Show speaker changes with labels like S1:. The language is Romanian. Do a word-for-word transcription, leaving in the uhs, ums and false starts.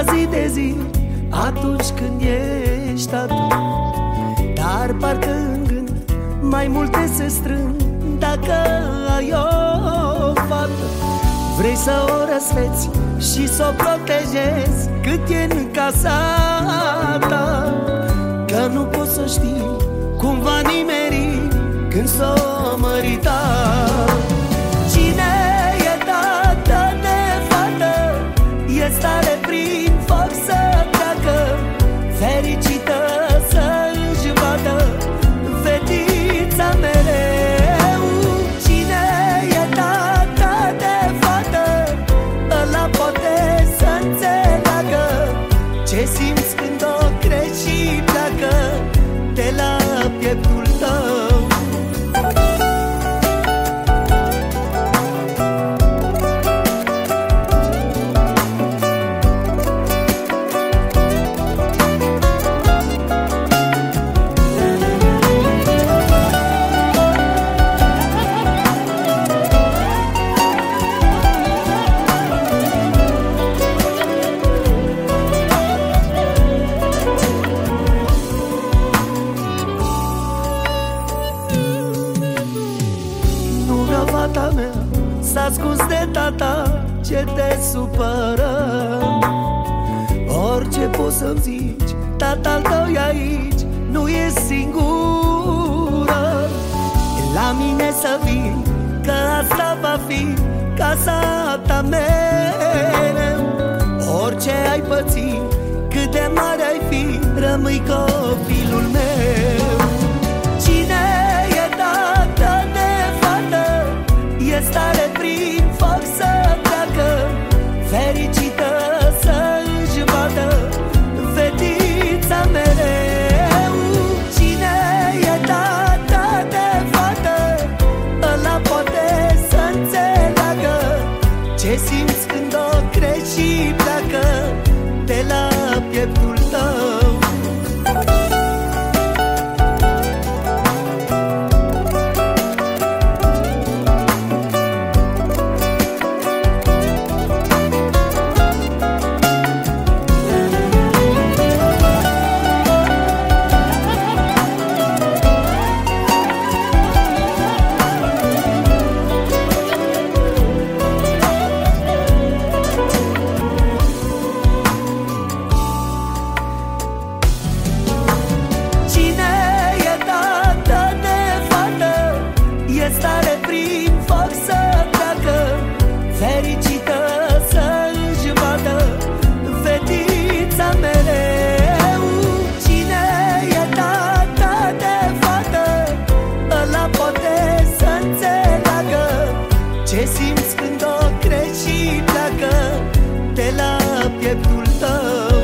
S1: zi de zi, atunci când ești atu. Dar parcă în gând mai multe se strâng. Dacă ai o fată, vrei să o răsfeți și să o protejezi cât e în casa ta. Că nu poți să știi cum va nimeri când s-o mărita. Cine e tată de fată e stare prin foc să treacă, fericită să își vadă fetița mereu. Cine e tată de fată, ăla poate să înțeleagă ce simți când o crești și pleacă de la pieptul tău. Fata mea s-a ascuns de tata, ce te supără? Orice poți să-mi zici, tata-l tău e aici, nu e singură. La mine să vii, că asta va fi casa ta mereu. Orice ai pățit, cât de mare ai fi, rămâi copilul meu. Cine e tată de fată e stare prin foc să treacă, fericită să își vadă fetița mereu. Cine e tată de fată, ăla poate să înțeleagă ce simți când o crești și pleacă de la pieptul tău. Stare prin foc să treacă, fericită să își vadă fetița mereu. Cine e tată de fată, ăla poate să înțeleagă ce simți când o crești și pleacă de la pieptul tău.